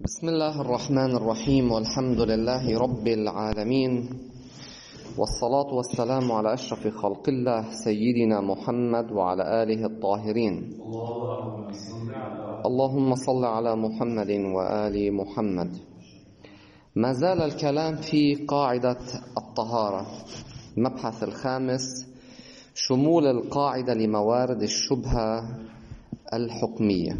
بسم الله الرحمن الرحيم، والحمد لله رب العالمين، والصلاة والسلام على أشرف خلق الله سيدنا محمد وعلى آله الطاهرين. اللهم صل على محمد وآل محمد. ما زال الكلام في قاعدة الطهارة. المبحث الخامس: شمول القاعدة لموارد الشبهة الحكمية.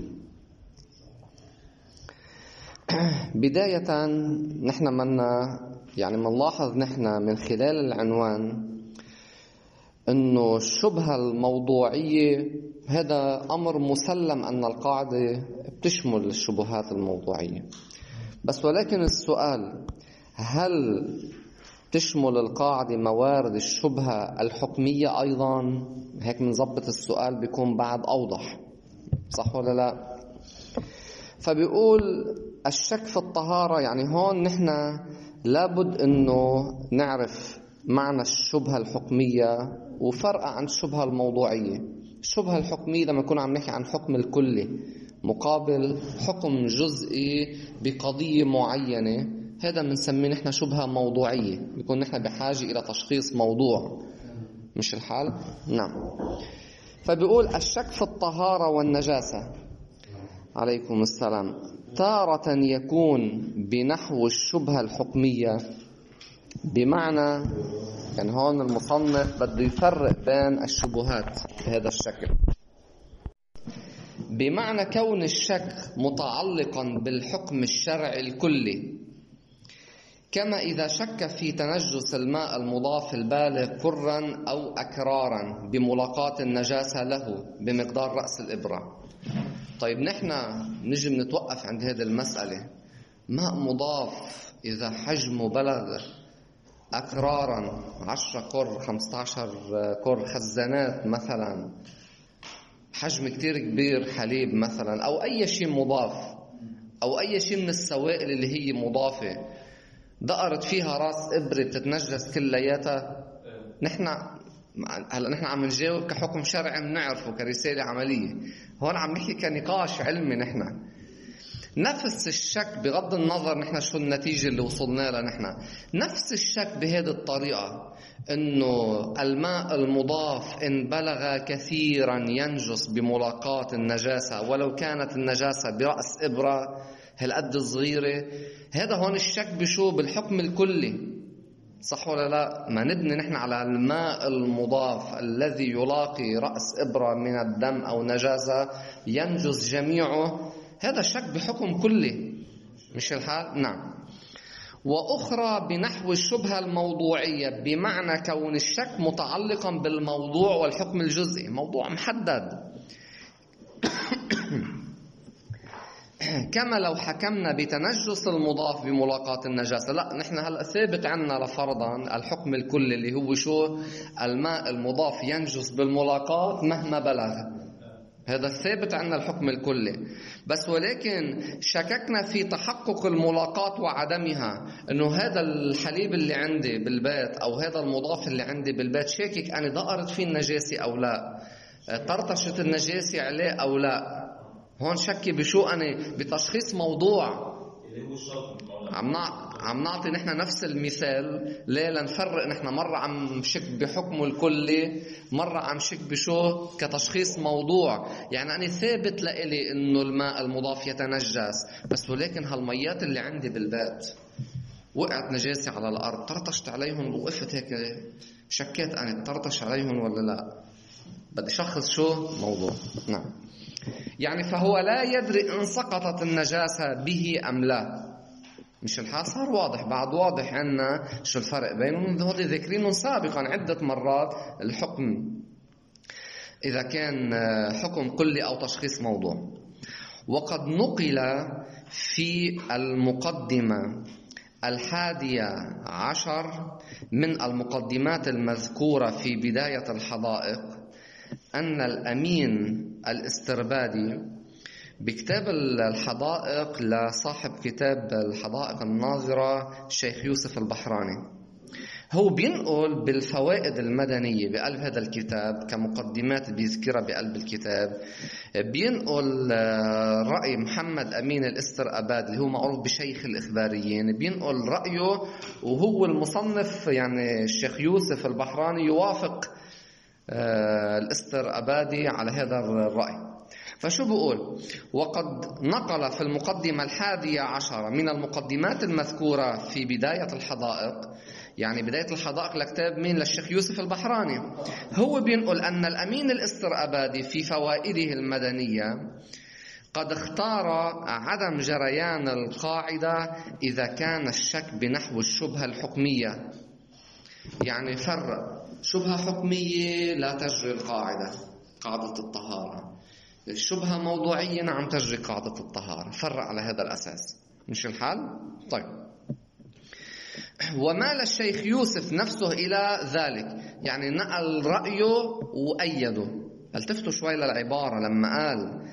بداية نحن منلاحظ نحن من خلال العنوان أنه الشبهة الموضوعية هذا أمر مسلم أن القاعدة بتشمل الشبهات الموضوعية، بس ولكن السؤال: هل تشمل القاعدة موارد الشبهة الحكمية أيضا؟ هيك منظبط السؤال بيكون بعد أوضح، صح ولا لا؟ فبيقول الشك في الطهارة، يعني هون نحن لابد انه نعرف معنى الشبهة الحكمية وفرق عن الشبهة الموضوعية. الشبهة الحكمية لما نكون عم نحكي عن حكم الكلي مقابل حكم جزئي بقضية معينة، هذا بنسميه نحن شبهة موضوعية، بيكون نحن بحاجة إلى تشخيص موضوع، مش الحال؟ نعم. فبيقول الشك في الطهارة والنجاسة، عليكم السلام، تارة يكون بنحو الشبهة الحكمية، بمعنى يعني هون المصنف بده يفرق بين الشبهات بهذا الشكل، بمعنى كون الشك متعلقا بالحكم الشرعي الكلي، كما إذا شك في تنجس الماء المضاف البالغ كرا أو أكرارا بملاقاة النجاسة له بمقدار رأس الإبرة. طيب نحن نجي نتوقف عند هذه المسألة. ماء مضاف إذا حجمه بلغ أكرارا 10 كر 15 كر، خزانات مثلا، حجم كتير كبير، حليب مثلا، أو أي شيء مضاف، أو أي شيء من السوائل اللي هي مضافة دقرت فيها راس إبرة بتتنجس كلياتها، نحن عم نجاوب كحكم شرعي بنعرفه كرسالة عملية. هون عم نحكي كنقاش علمي. نحن نفس الشك بغض النظر نحن شو النتيجة اللي وصلنا لها، نحن نفس الشك بهذه الطريقة انه الماء المضاف ان بلغ كثيرا ينجس بملاقاة النجاسة ولو كانت النجاسة برأس إبرة هالقد صغيرة. هذا هون الشك بشو؟ بالحكم الكلي، صح ولا لا؟ ما نبني نحن على الماء المضاف الذي يلاقي رأس إبرة من الدم أو نجاسة ينجس جميعه، هذا شك بحكم كلي، مش الحال؟ نعم. وأخرى بنحو الشبهة الموضوعية، بمعنى كون الشك متعلقا بالموضوع والحكم الجزئي، موضوع محدد، كما لو حكمنا بتنجس المضاف بملاقاة النجاسة. لا، نحن هلأ ثابت عنا لفرضا الحكم الكلي اللي هو شو؟ الماء المضاف ينجس بالملاقاة مهما بلغ، هذا ثابت عنا الحكم الكلي. بس ولكن شككنا في تحقق الملاقاة وعدمها، انه هذا الحليب اللي عندي بالبيت او هذا المضاف اللي عندي بالبيت شاكك انا دقرت فيه النجاسة او لا، طرطشت النجاسة عليه او لا. هون شكي بشو؟ أنا بتشخيص موضوع. عم نعطي نحن نفس المثال ليه؟ لنفرق نحن مرة عم شك بحكمه الكلي، مرة عم شك بشو؟ كتشخيص موضوع. يعني أنا ثابت لإلي إنه الماء المضاف يتنجس، بس ولكن هالميات اللي عندي بالبيت وقعت نجاسة على الأرض، طرطشت عليهم وقفت هيك، شكيت أنا طرطش عليهم ولا لا، بدي شخص شو؟ موضوع. نعم. يعني فهو لا يدري إن سقطت النجاسة به أم لا، مش الحال؟ صار واضح، بعد واضح عنا شو الفرق بينهم، هذا ذكرينهم سابقا عدة مرات. الحكم إذا كان حكم كلي أو تشخيص موضوع. وقد نقل في المقدمة 11 من المقدمات المذكورة في بداية الحدائق أن الأمين الاستربادي بكتاب الحدائق لصاحب كتاب الحدائق الناظرة الشيخ يوسف البحراني هو بينقل بالفوائد المدنية بقلب هذا الكتاب كمقدمات بيذكرها بقلب الكتاب. بينقل رأي محمد أمين الاسترابادي اللي هو معروف بشيخ الإخباريين، بينقل رأيه، وهو المصنف يعني الشيخ يوسف البحراني يوافق الاسترابادي على هذا الرأي. فشو بقول؟ وقد نقل في المقدمة 11 من المقدمات المذكورة في بداية الحدائق، يعني بداية الحدائق لكتاب مين؟ للشيخ يوسف البحراني. هو بينقل أن الأمين الاسترابادي في فوائده المدنية قد اختار عدم جريان القاعدة إذا كان الشك بنحو الشبهة الحكمية. يعني فرق شبهة حكمية لا تجري القاعدة، قاعدة الطهارة. الشبهة موضوعية نعم تجري قاعدة الطهارة. فرق على هذا الأساس، مش الحال؟ طيب، ومال الشيخ يوسف نفسه إلى ذلك، يعني نقل رأيه وأيده. التفتوا شوي للعبارة لما قال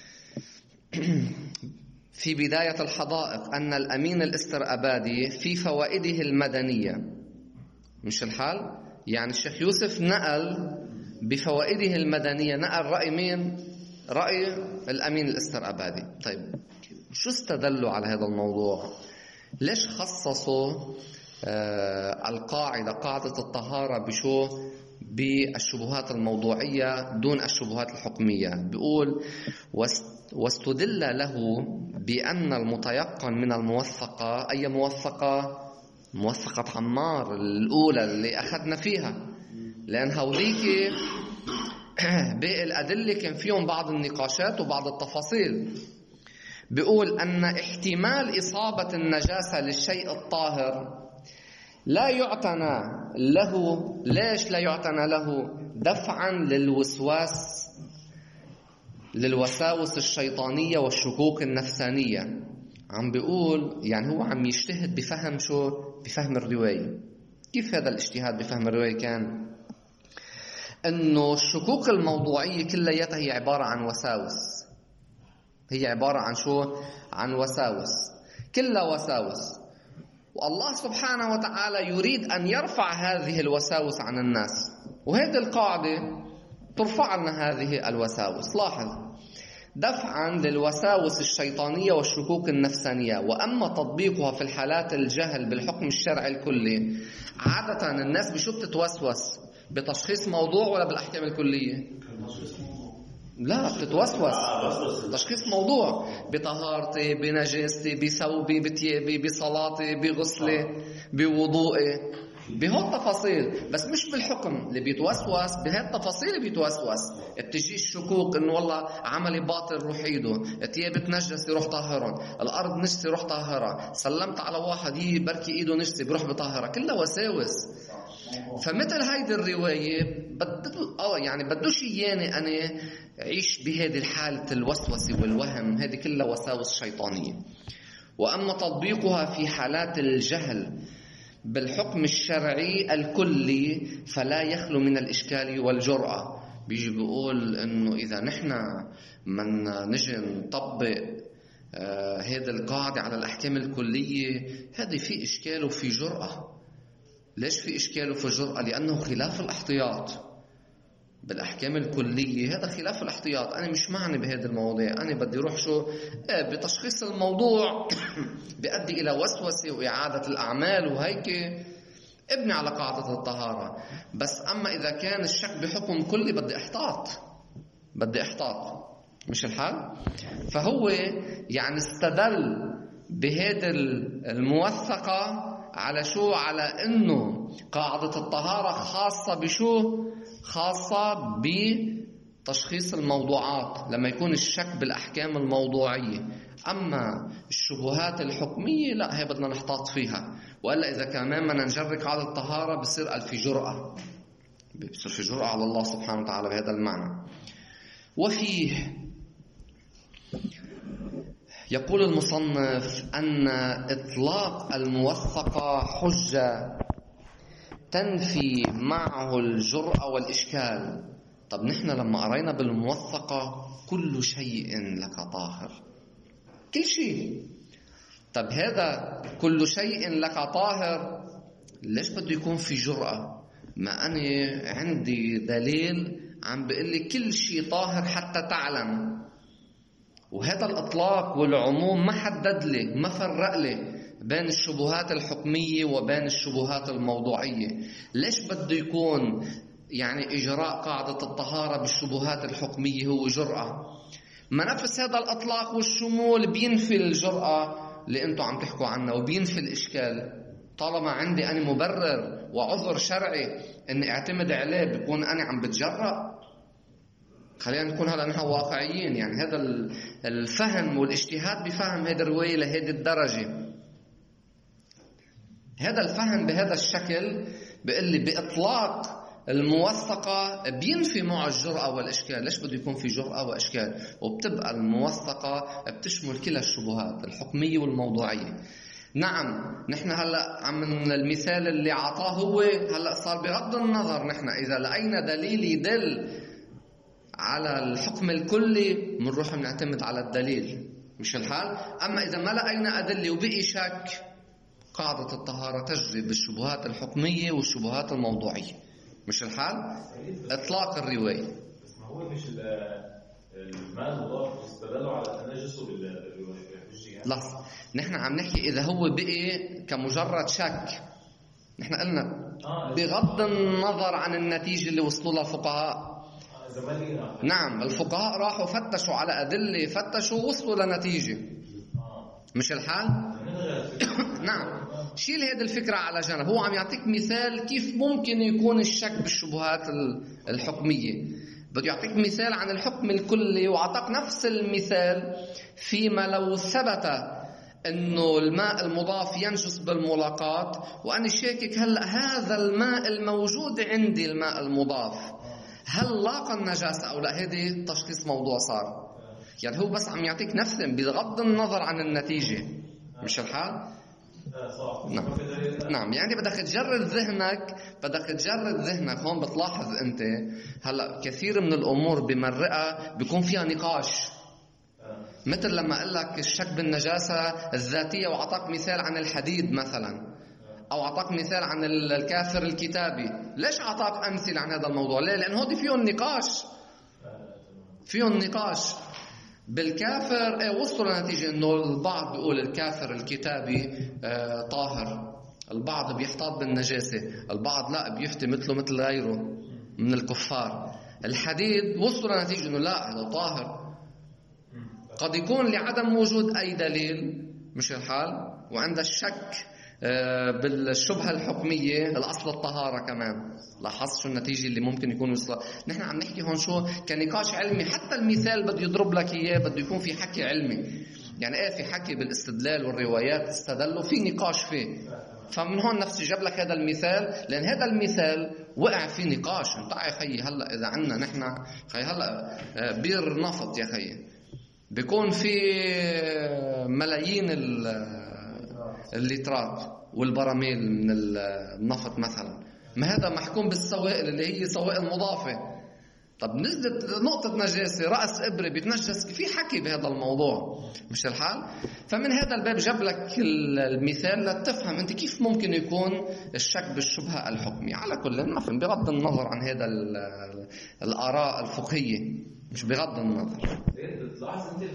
في بداية الحدائق أن الأمين الاسترابادي في فوائده المدنية، مش الحال؟ يعني الشيخ يوسف نقل بفوائده المدنية، نقل رأي مين؟ رأي الأمين الاسترابادي. طيب، شو استدلوا على هذا الموضوع؟ ليش خصصوا القاعدة قاعدة الطهارة بشو؟ بالشبهات الموضوعية دون الشبهات الحكمية. بيقول واستدل له بأن المتيقن من الموثقة، أي موثقة؟ موثقة عمار الأولى اللي أخذنا فيها، لأن هوليك بالأدلة كان فيهم بعض النقاشات وبعض التفاصيل. بيقول أن احتمال إصابة النجاسة للشيء الطاهر لا يعتنى له. ليش لا يعتنى له؟ دفعا للوساوس الشيطانية والشكوك النفسانية. عم بيقول يعني هو عم يجتهد بفهم شو؟ بفهم الرواية. كيف هذا الاجتهاد بفهم الرواية كان؟ انه الشكوك الموضوعية كلياتها هي عبارة عن وساوس. هي عبارة عن شو؟ عن وساوس، كلها وساوس. والله سبحانه وتعالى يريد أن يرفع هذه الوساوس عن الناس، وهذه القاعدة ترفع لنا هذه الوساوس. لاحظ، دفعا للوساوس الشيطانية والشكوك النفسانية. وأما تطبيقها في الحالات الجهل بالحكم الشرعي الكلي، عادة الناس بشو بتتوسوس؟ بتشخيص موضوع ولا بالأحكام الكلية؟ لا، بتتوسوس تشخيص موضوع، بطهارتي، بنجاستي، بثوبي، بثيابي، بصلاتي، بغسلي، بوضوئي، بهالتفاصيل، بس مش بالحكم. اللي بيتوسوس بهالتفاصيل بيتوسوس. بتجي الشكوك انه والله عملي باطل روح ايده، ثيابي تنجسي روح طهرهم، الارض نجسي روح طهرها، سلمت على واحد بركي ايده نجسي بروح بطهرها، كلها وساوس. فمثل هيدي الرواية يعني بدوش اياني انا عيش بهذه الحالة الوسوسة والوهم، هذه كلها وساوس شيطانية. وأما تطبيقها في حالات الجهل بالحكم الشرعي الكلي فلا يخلو من الإشكال والجرأة. بيجي بيقول إنه إذا نحن من نجي نطبق هذه القاعدة على الأحكام الكلية، هذه في إشكال وفي جرأة. ليش في إشكال وفي جرأة؟ لأنه خلاف الاحتياط بالأحكام الكلية. هذا خلاف الاحتياط. أنا مش معني بهذه المواضيع، أنا بدي روح شو؟ بتشخيص الموضوع بيؤدي إلى وسوسة وإعادة الأعمال وهيك ابني على قاعدة الطهارة. بس أما إذا كان الشك بحكم كلي بدي أحتاط، مش الحال؟ فهو يعني استدل بهذه الموثقة على شو؟ على إنه قاعدة الطهارة خاصة بشو؟ خاصة بتشخيص الموضوعات لما يكون الشك بالأحكام الموضوعية. أما الشبهات الحكمية لا، هي بدنا نحتاط فيها، وإلا إذا كمان ما نجري قاعدة الطهارة بصير في جرأة، بصير في جرأة على الله سبحانه وتعالى بهذا المعنى. وفيه يقول المصنف أن إطلاق الموثقة حجة تنفي معه الجرأة والإشكال. طب نحن لما قرينا بالموثقة كل شيء لك طاهر، كل شيء. طب هذا كل شيء لك طاهر ليش بده يكون في جرأة؟ ما أنا عندي دليل عم بيقول لي كل شيء طاهر حتى تعلم. وهذا الإطلاق والعموم ما حدد لي، ما فرق لي بين الشبهات الحكمية وبين الشبهات الموضوعية. ليش بده يكون يعني إجراء قاعدة الطهارة بالشبهات الحكمية هو جرأة؟ ما نفس هذا الإطلاق والشمول بينفي الجرأة اللي أنتم عم تحكوا عنها وبينفي الإشكال. طالما عندي أنا مبرر وعذر شرعي أني أعتمد عليه، بكون أنا عم بتجرأ. خلينا نكون هلا نحن واقعيين. يعني هذا الفهم والاجتهاد بفهم هذه الرواية لهذه الدرجة، هذا الفهم بهذا الشكل بيقول لي بإطلاق الموثقة بينفي مع الجرأة والإشكال. ليش بده يكون في جرأة وإشكال؟ وبتبقى الموثقة بتشمل كلا الشبهات الحكمية والموضوعية. نعم، نحن هلأ من المثال اللي عطاه هو هلأ صار بغض النظر نحن إذا لقينا دليل يدل على الحكم الكلي بنروح بنعتمد على الدليل، مش الحال. أما إذا ما لقينا أدلة وبقي شك، قاعدة الطهارة تجري بالشبهات الحكمية والشبهات الموضوعية، مش الحال. إطلاق الرواية. بس ما هو مش الماء المضاف استدلوا على تنجسه بالرواية. لحظة، نحن عم نحكي إذا هو بقي كمجرد شك. نحن قلنا بغض النظر عن النتيجة اللي وصلوا لها الفقهاء. نعم، الفقهاء راحوا فتشوا على أدلة، فتشوا ووصلوا لنتيجة، مش الحال. نعم، شيل هذه الفكرة على جنب. هو عم يعطيك مثال كيف ممكن يكون الشك بالشبهات الحكمية. بده يعطيك مثال عن الحكم الكلي، وعطاك نفس المثال فيما لو ثبت انه الماء المضاف ينجس بالملاقات، وانا شاكك هلا هذا الماء الموجود عندي الماء المضاف هل لاقى النجاسة او لا. هذه تشخيص موضوع صار. يعني هو بس عم يعطيك نفس بغض النظر عن النتيجة، مش الحال. نعم. نعم، يعني بدك تجرد ذهنك. هون بتلاحظ انت هلا كثير من الامور بمرقها بيكون فيها نقاش. مثل لما اقول لك الشك بالنجاسة الذاتية وعطاك مثال عن الحديد مثلا، او عطاك مثال عن الكافر الكتابي. ليش عطاك امثله عن هذا الموضوع؟ ليه؟ لان هودي فيهم نقاش. بالكافر وصلوا لنتيجة انه البعض بيقول الكافر الكتابي طاهر، البعض بيحتاط بالنجاسة، البعض لا بيفتي مثله مثل غيره من الكفار. الحديد وصلوا لنتيجة انه لا هذا طاهر. قد يكون لعدم وجود اي دليل، مش الحال، وعند الشك بالشبهة الحكمية الأصل الطهارة كمان. لاحظت شو النتيجة اللي ممكن يكون وصلها؟ نحن عم نحكي هون شو كنقاش علمي. حتى المثال بده يضرب لك إياه بده يكون في حكي علمي. يعني في حكي بالاستدلال والروايات استدلوا في نقاش فيه. فمن هون نفسي جاب لك هذا المثال، لأن هذا المثال وقع في نقاش. انت يا خيي هلا إذا عنا نحن خي هلا بير نفط يا خيي بيكون في ملايين الليترات والبراميل من النفط مثلا. ما هذا محكوم بالسوائل اللي هي سوائل مضافة. طب نزلت نقطة نجاسة رأس إبرة بيتنجس، في حكي بهذا الموضوع، مش الحال. فمن هذا الباب جاب لك المثال لتفهم أنت كيف ممكن يكون الشك بالشبهة الحكمية. على كل نفهم بغض النظر عن هذا الآراء الفقهية، مش بغض النظر. تلاحظ أنت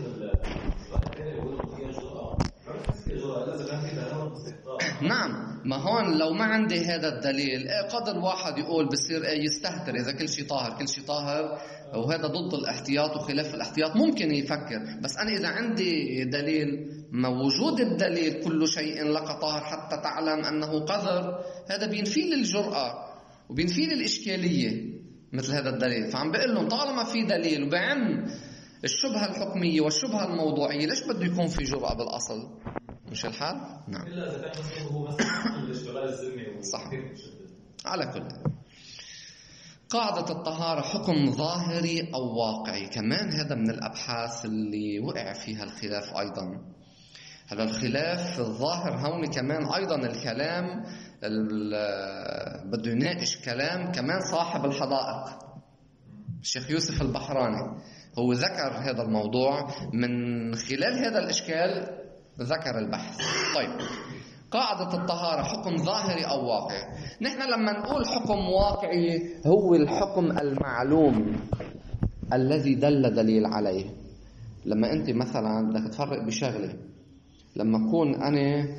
نعم، ما هون لو ما عندي هذا الدليل قد الواحد يقول بصير يستهتر إذا كل شيء طاهر، وهذا ضد الاحتياط وخلاف الاحتياط. ممكن يفكر، بس أنا إذا عندي دليل، ما وجود الدليل كل شيء لك طاهر حتى تعلم أنه قذر، هذا بينفي لي الجرأة وبينفي لي الإشكالية مثل هذا الدليل. فعم بقول لهم طالما في دليل وبعم الشبهة الحكمية والشبهة الموضوعية، ليش بده يكون في جرأة بالأصل؟ مش الحال؟ نعم. إلا إذا كان هو مثلا الاشتغال الزلمي. صح. على كل قاعدة الطهارة حكم ظاهري أو واقعي. كمان هذا من الأبحاث اللي وقع فيها الخلاف أيضا. هذا الخلاف الظاهر هون كمان أيضا الكلام بده يناقش كلام كمان صاحب الحدائق الشيخ يوسف البحراني. هو ذكر هذا الموضوع من خلال هذا الإشكال، ذكر البحث. طيب، قاعدة الطهارة حكم ظاهري أو واقعي. نحن لما نقول حكم واقعي هو الحكم المعلوم الذي دل دليل عليه. لما أنت مثلا بدك تفرق بشغلة، لما أكون أنا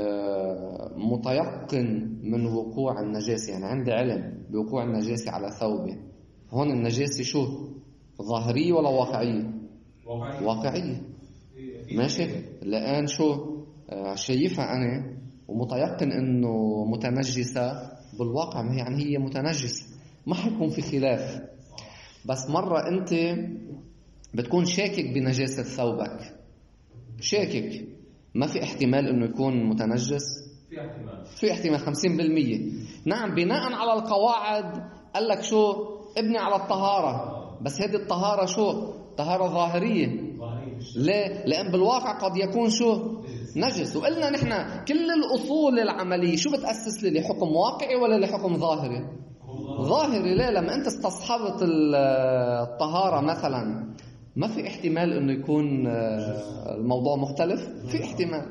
متيقن من وقوع النجاسة، يعني عندي علم بوقوع النجاسة على ثوبي، هون النجاسة شو؟ ظاهرية ولا واقعية؟ واقعية. ماشي؟ لأن شو؟ شايفها أنا ومتيقن إنه متنجسة، بالواقع ما يعني هي متنجسة، ما حيكون في خلاف. بس مرة أنت بتكون شاكك بنجاسة ثوبك، شاكك، ما في احتمال إنه يكون متنجس؟ في احتمال 50%. نعم، بناء على القواعد قال لك شو؟ ابني على الطهارة، بس هذه الطهارة شو؟ طهارة ظاهرية. ليه؟ لأن بالواقع قد يكون شو؟ نجس. وقلنا نحن كل الأصول العملية شو بتأسس لي حكم واقعي ولا لحكم ظاهري؟ ظاهري. ليه؟ لما أنت استصحبت الطهارة مثلا، ما في احتمال إنه يكون الموضوع مختلف. في احتمال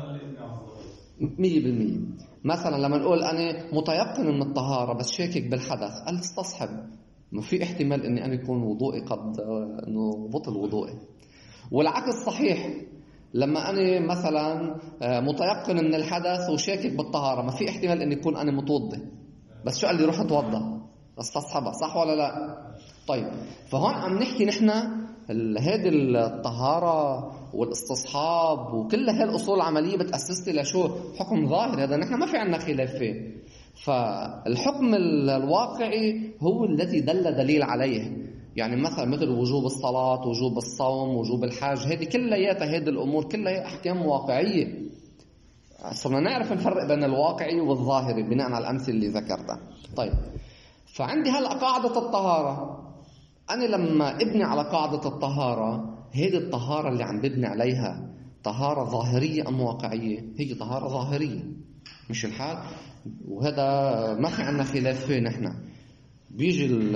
100%. مثلا لما نقول أنا متيقن من الطهارة بس شاكك بالحدث، قال استصحب، ما في احتمال إني أنا يكون وضوئي قد إنه بطل وضوئي. والعكس صحيح، لما أنا مثلا متيقن من الحدث وشاكك بالطهارة، ما في احتمال إني يكون أنا متوضي، بس شو قال لي روح اتوضى، استصحبها، صح ولا لا؟ طيب، فهون عم نحكي نحن هذه الطهارة والاستصحاب وكل هاي الأصول العملية بتأسس لي لشو؟ حكم ظاهر. هذا نحن ما في عنا خلاف فيه. فالحكم الواقعي هو الذي دل دليل عليه. يعني مثل وجوب الصلاة، وجوب الصوم، وجوب الحج، هذه كلياتها، هذه الأمور كلها أحكام واقعية. صرنا نعرف نفرق بين الواقعي والظاهري بناء على الأمثلة اللي ذكرتها. طيب، فعندي هلأ قاعدة الطهارة. أنا لما ابني على قاعدة الطهارة، هذه الطهارة اللي عم ببني عليها طهارة ظاهرية أم واقعية؟ هي طهارة ظاهرية، مش الحال؟ وهذا ما في عنا خلاف فيه. نحن بيجي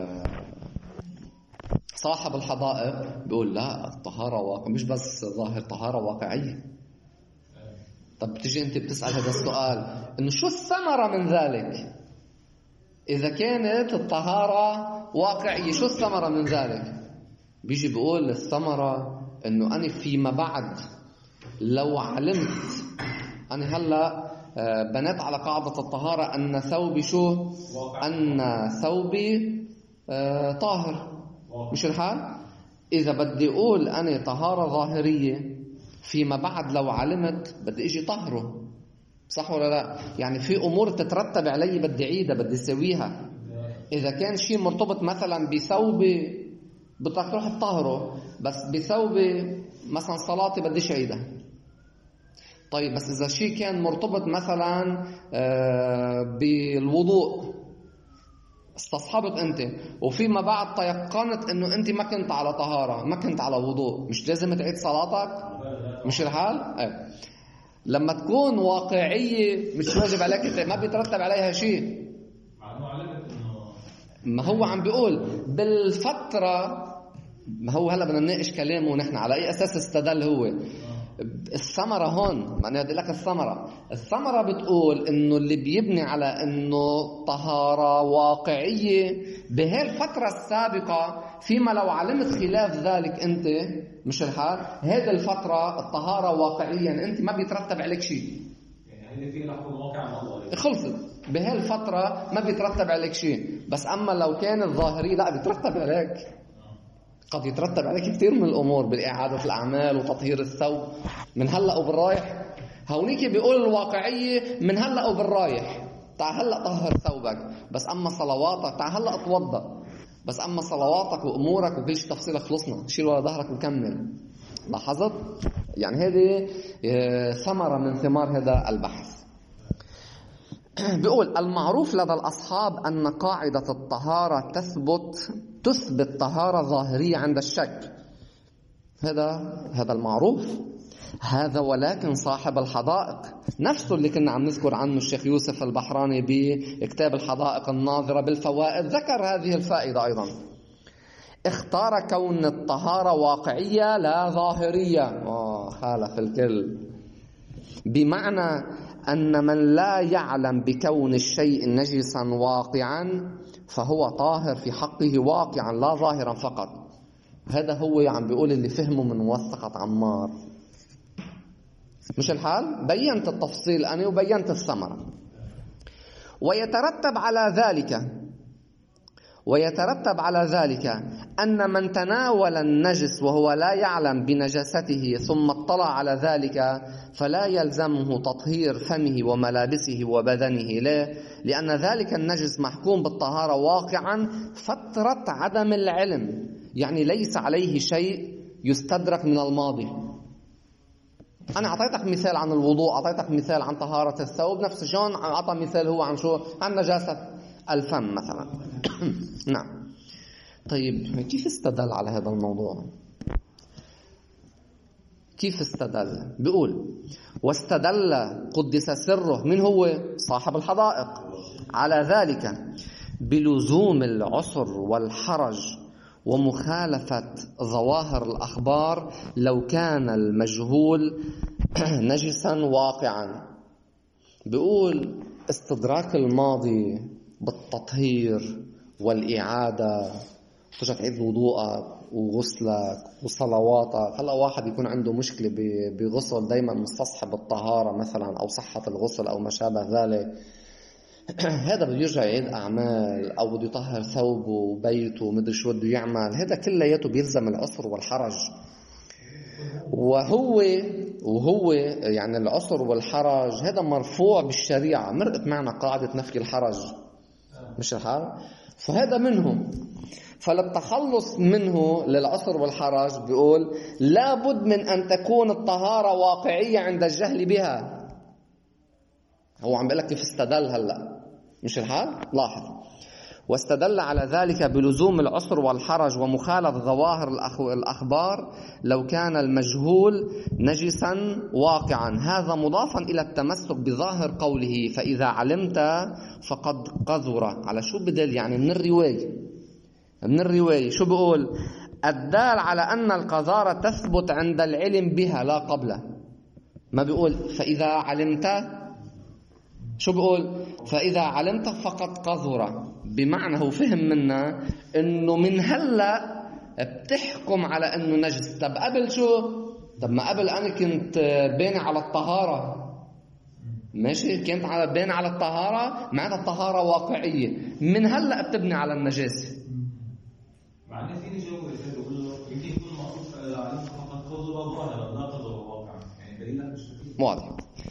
صاحب الحدائق بيقول لا، الطهارة واقع، مش بس ظاهر، طهارة واقعية. طب بتجي أنت بتسأل هذا السؤال، إنه شو الثمرة من ذلك؟ إذا كانت الطهارة واقعية، شو الثمرة من ذلك؟ بيجي بيقول الثمرة إنه أنا فيما بعد لو علمت أنا هلأ بنيت على قاعدة الطهارة أن ثوبي شو؟ أن ثوبي طاهر، مش الحال؟ إذا بدي أقول أنا طهارة ظاهرية، فيما بعد لو علمت بدي إجي طهره، صح ولا لا؟ يعني في أمور تترتب علي بدي عيدها، بدي سويها. إذا كان شيء مرتبط مثلا بثوبي بدك تروح تطهره، بس بثوبي مثلا صلاتي بديش عيدها. طيب، بس إذا شيء كان مرتبط مثلا بالوضوء، استصحبت أنت وفيما بعد تيقنت أنه أنت ما كنت على طهارة، ما كنت على وضوء، مش لازم تعيد صلاتك؟ مش الحال؟ لما تكون واقعية مش واجب عليك، ما بيترتب عليها شيء. ما هو عم بيقول بالفترة، ما هو هلا بدنا نناقش كلامه ونحن على أي أساس استدل هو. الثمرة هون، ما أنا بدي لك الثمرة بتقول إنه اللي بيبني على إنه طهارة واقعية بهالفترة السابقة، فيما لو علمت خلاف ذلك أنت، مش الحال؟ هذه الفترة الطهارة واقعيا أنت ما بيترتب عليك شيء، يعني هذه في لحظة واقع الله خلصت. بهالفترة ما بيترتب عليك شيء. بس أما لو كان الظاهري لا، بيترتب عليك، قد يترتب عليك كثير من الأمور بالإعادة الأعمال وتطهير الثوب من هلأ وبالرايح. هونيك بيقول الواقعية من هلأ وبالرايح، تعال هلأ طهر ثوبك، بس أما صلواتك تعال هلأ اتوضأ، بس أما صلواتك وأمورك وكل شيء تفصيلك خلصنا، شيل ورا ظهرك وكمل. لاحظت؟ يعني هذه ثمرة من ثمار هذا البحث. بيقول المعروف لدى الأصحاب أن قاعدة الطهارة تثبت طهارة ظاهرية عند الشك. هذا المعروف هذا. ولكن صاحب الحدائق نفسه اللي كنا عم نذكر عنه الشيخ يوسف البحراني بكتاب الحدائق الناظرة بالفوائد، ذكر هذه الفائدة أيضا. اختار كون الطهارة واقعية لا ظاهرية. خالف الكل. بمعنى أن من لا يعلم بكون الشيء نجسا واقعا فهو طاهر في حقه واقعا لا ظاهرا فقط. هذا هو عم بيقول اللي فهمه من موثقة عمار. مش الحال؟ بينت التفصيل أنا وبينت الثمرة. ويترتب على ذلك أن من تناول النجس وهو لا يعلم بنجاسته ثم اطلع على ذلك فلا يلزمه تطهير فمه وملابسه وبدنه. ليه؟ لأن ذلك النجس محكوم بالطهارة واقعا فترة عدم العلم، يعني ليس عليه شيء يستدرك من الماضي. أنا أعطيتك مثال عن الوضوء، أعطيتك مثال عن طهارة الثوب، نفس شون أعطى مثال هو عن شو؟ عن نجاسة الفم مثلا. نعم. طيب كيف استدل على هذا الموضوع؟ كيف استدل؟ بيقول واستدل قدس سره، من هو؟ صاحب الحدائق، على ذلك بلزوم العسر والحرج ومخالفة ظواهر الأخبار لو كان المجهول نجسا واقعا. بيقول استدراك الماضي بالتطهير والإعادة، ترجع تعيد وضوءك وغسلك وصلواتك. هلا واحد يكون عنده مشكلة بغسل دايما مستصحب الطهارة مثلا أو صحة الغسل أو ما شابه ذلك، هذا بده يرجع يعيد أعمال أو بده يطهر ثوبه وبيته ومدري شو بده يعمل. هذا كلياته بيلزم العسر والحرج. وهو يعني العسر والحرج هذا مرفوع بالشريعة، مرقت معنا قاعدة نفي الحرج، مش الحال؟ فهذا منه. فللتخلص منه للعسر والحرج بيقول لابد من أن تكون الطهارة واقعية عند الجهل بها. هو عم بيقول لك كيف استدل هلا، مش الحال؟ لاحظ. واستدل على ذلك بلزوم العسر والحرج ومخالفة ظواهر الأخبار لو كان المجهول نجسا واقعا، هذا مضافا إلى التمسك بظاهر قوله فإذا علمت فقد قذر. على شو بدل؟ يعني من الرواية شو بيقول؟ الدال على أن القذارة تثبت عند العلم بها لا قبله. ما بيقول فإذا علمت، شو بقول؟ فإذا علمت فقد قذر، بمعنى هو فهم منا إنه من هلأ بتحكم على إنه نجس. طب قبل شو؟ طب ما قبل أنا كنت باني على الطهارة، ماشي، كنت باني على الطهارة، معناتها الطهارة واقعية. من هلأ بتبني على النجاسة. معناه فيني جواب يقول له يمكن يكون معروف عليه فقد قذر ظاهرا لا قذر واقعا، يعني دليلك مش واضح.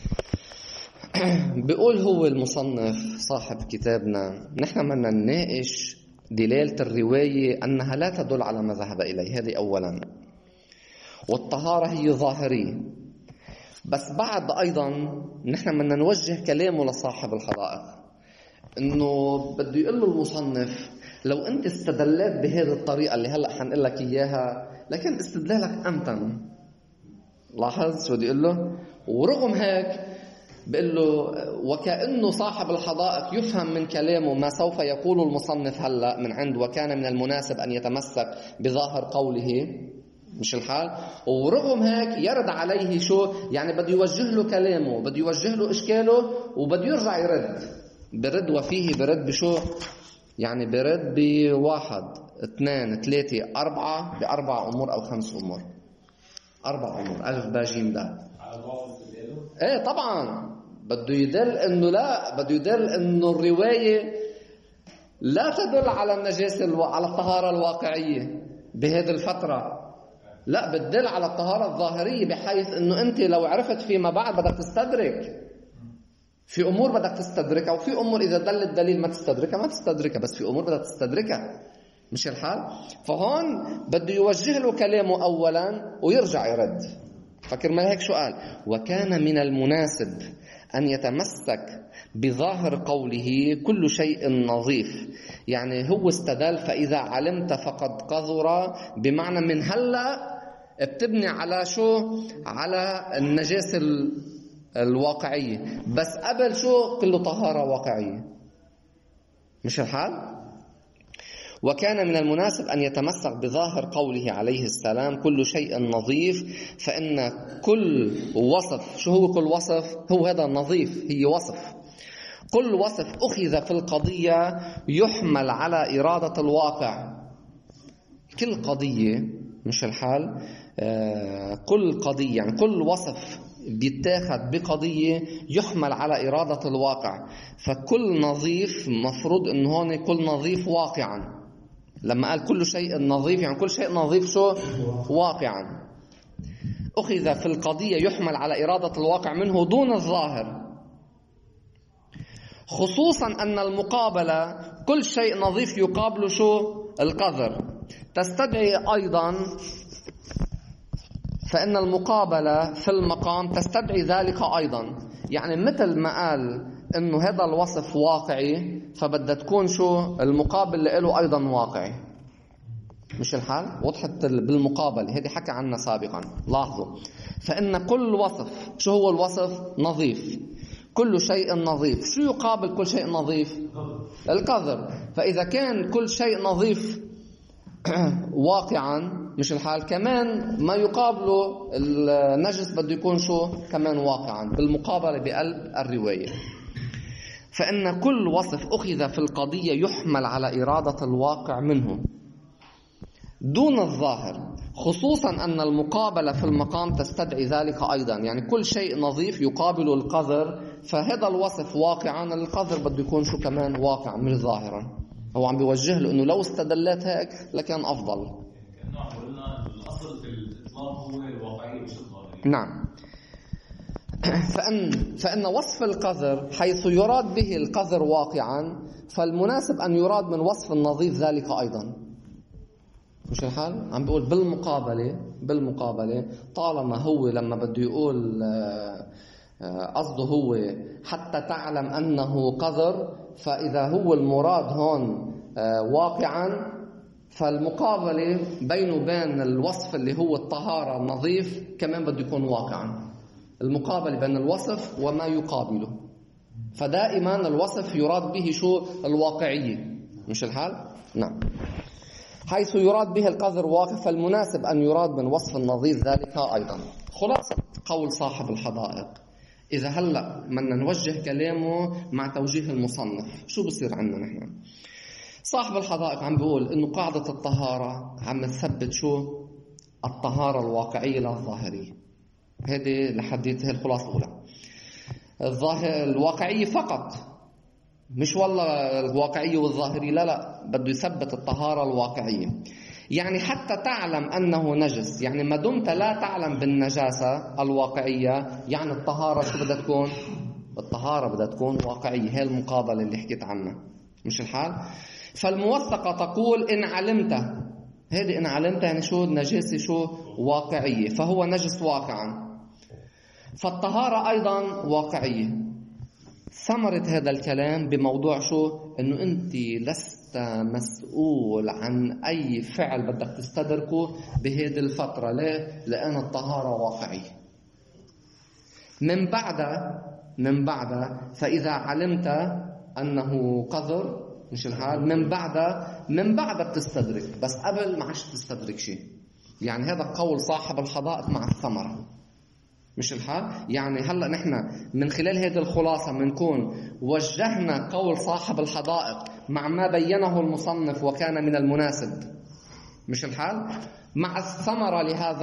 بيقول هو المصنف صاحب كتابنا نحن بدنا نناقش دلالة الرواية أنها لا تدل على ما ذهب إليه، هذه أولا. والطهارة هي ظاهرية، بس بعد أيضا نحن بدنا نوجه كلامه لصاحب الحدائق إنه بده يقول له المصنف لو أنت استدلت بهذه الطريقة اللي هلأ حنقول لك إياها لكن استدلالك أمتن. لاحظ شو بده يقول له؟ ورغم هيك بقول له وكأنه صاحب الحدائق يفهم من كلامه ما سوف يقول المصنف هلأ من عند وكان من المناسب أن يتمسك بظاهر قوله، مش الحال؟ ورغم هيك يرد عليه شو؟ يعني بده يوجه له كلامه، بده يوجه له إشكاله وبده يرجع برد وفيه برد بشو؟ يعني برد بواحد اثنين ثلاثة أربعة، بأربع أمور أو خمس أمور. 4 أمور، ألف باء جيم دال. ايه طبعا بده يدل انه لا، بده يدل انه الروايه لا تدل على النجاسه على الطهاره الواقعيه بهذه الفتره، لا بتدل على الطهاره الظاهريه، بحيث انه انت لو عرفت فيما بعد بدك تستدرك في امور بدك تستدركها، وفي امور اذا دل الدليل ما تستدركها، بس في امور بدك تستدركها، مش الحال؟ فهون بده يوجه له كلامه اولا ويرجع يرد. فكر ما هيك شو قال؟ وكان من المناسب أن يتمسك بظاهر قوله كل شيء نظيف. يعني هو استدل فإذا علمت فقد قذر، بمعنى من هلأ بتبني على شو؟ على النجاسة الواقعية، بس قبل شو؟ كله طهارة واقعية، مش الحال؟ وكان من المناسب أن يتمسك بظاهر قوله عليه السلام كل شيء نظيف، فإن كل وصف، شو هو كل وصف؟ هو هذا النظيف، هي وصف. كل وصف أخذ في القضية يحمل على إرادة الواقع. كل قضية، مش الحال، كل قضية يعني كل وصف بيتاخد بقضية يحمل على إرادة الواقع. فكل نظيف مفروض أنه هون كل نظيف واقعا. لما قال كل شيء نظيف يعني كل شيء نظيف شو؟ واقعا. أخذ في القضية يحمل على إرادة الواقع منه دون الظاهر، خصوصا أن المقابلة كل شيء نظيف يقابل شو؟ القذر. تستدعي أيضا، فإن المقابلة في المقام تستدعي ذلك أيضا. يعني مثل ما قال إنه هذا الوصف واقعي، فبدها تكون شو؟ المقابل له أيضا واقعي. مش الحال؟ وضحت بالمقابلة، هذه حكى عنها سابقا. لاحظوا، فإن كل وصف، شو هو الوصف؟ نظيف. كل شيء نظيف، شو يقابل كل شيء نظيف؟ القذر. فإذا كان كل شيء نظيف واقعا، مش الحال، كمان ما يقابله النجس بده يكون شو؟ كمان واقعا، بالمقابلة بقلب الرواية. فإن كل وصف أخذ في القضية يحمل على إرادة الواقع منه دون الظاهر، خصوصا أن المقابلة في المقام تستدعي ذلك أيضا. يعني كل شيء نظيف يقابل القذر، فهذا الوصف واقعا، القذر بده يكون شو؟ كمان واقع مش ظاهرا. هو عم بيوجه له انه لو استدلت هيك لكان افضل. كأنه عم قلنا الاصل في الاطلاق هو الواقعيه مش الظاهريه. نعم. فان وصف القذر حيث يراد به القذر واقعا، فالمناسب ان يراد من وصف النظيف ذلك ايضا. مش الحال؟ عم بيقول بالمقابله طالما هو لما بده يقول قصده هو حتى تعلم أنه قذر، فإذا هو المراد هون واقعا، فالمقابلة بينه وبين الوصف اللي هو الطهارة النظيف كمان بده يكون واقعا. المقابلة بين الوصف وما يقابله، فدائما الوصف يراد به شو؟ الواقعية. مش الحال؟ نعم. حيث يراد به القذر واقع، فالمناسب أن يراد من وصف النظيف ذلك أيضا. خلاصة قول صاحب الحدائق، إذا هلأ بدنا نوجه كلامه مع توجيه المصنف، شو بصير عندنا نحن؟ صاحب الحدائق عم بيقول إنه قاعدة الطهارة عم تثبت شو؟ الطهارة الواقعية لا الظاهرية. هذه لحديت هي الخلاصة الأولى. الواقعية فقط، مش والله الواقعية والظاهرية، لا، بده يثبت الطهارة الواقعية. يعني حتى تعلم أنه نجس، يعني ما دمت لا تعلم بالنجاسة الواقعية، يعني الطهارة شو بدها تكون؟ الطهارة بدها تكون واقعية. هي المقابلة اللي حكيت عنها. مش الحال؟ فالموثقة تقول إن علمت، هذه إن علمت يعني شو؟ النجاسة شو؟ واقعية، فهو نجس واقعا. فالطهارة أيضا واقعية. ثمرة هذا الكلام بموضوع شو؟ إنه أنت لست مسؤول عن أي فعل بدك تستدركه بهذه الفترة. ليه؟ لأن الطهارة واقعية. من بعد فإذا علمت أنه قذر، مش الحال، من بعد بتستدرك، بس قبل ما عادش تستدرك شيء. يعني هذا قول صاحب الحدائق مع الثمرة. مش الحال؟ يعني هلأ نحن من خلال هذه الخلاصة منكون وجهنا قول صاحب الحدائق مع ما بينه المصنف وكان من المناسب. مش الحال؟ مع الثمرة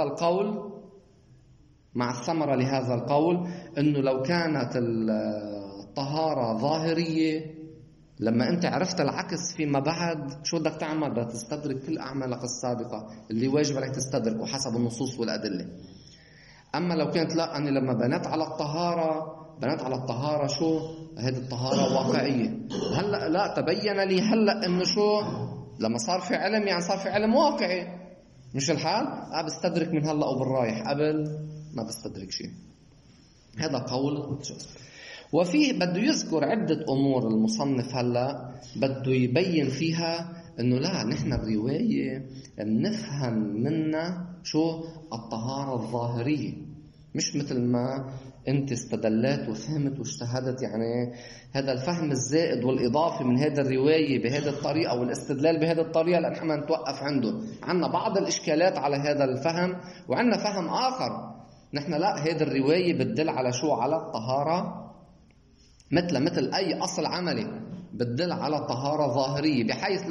لهذا القول إنه لو كانت الطهارة ظاهرية، لما أنت عرفت العكس فيما بعد شو بدك تعمل؟ بدك تستدرك كل أعمالك السابقة اللي واجب عليك تستدركه حسب النصوص والأدلة. أما لو كانت لا، أنا لما بنات على الطهارة شو؟ هذه الطهارة واقعية. هلأ لا، تبين لي هلأ إنه شو؟ لما صار في علم، يعني صار في علم واقعي. مش الحال؟ بستدرك من هلأ وبالرايح، قبل ما بستدرك شيء. هذا قول. وفيه بده يذكر عدة أمور المصنف هلأ بده يبين فيها إنه لا، نحن الرواية نفهم منا شو؟ الطهارة الظاهرية. مش مثل ما أنت استدلت وفهمت واجتهدت. يعني هذا الفهم الزائد والإضافي من هذا الرواية بهذه الطريقة والاستدلال بهذه الطريقة لأن احنا نتوقف عنده. عنا بعض الإشكالات على هذا الفهم، وعنا فهم آخر نحن لا، هذه الرواية بتدل على شو؟ على الطهارة، مثل أي أصل عملي بتدل على طهارة ظاهرية، بحيث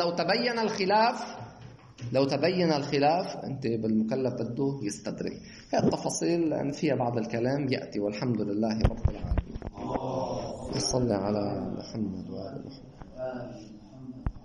لو تبين الخلاف أنت بالمكلف بده يستدرك. هذه التفاصيل أن فيها بعض الكلام يأتي، والحمد لله رب العالمين. صلى على محمد وآل محمد.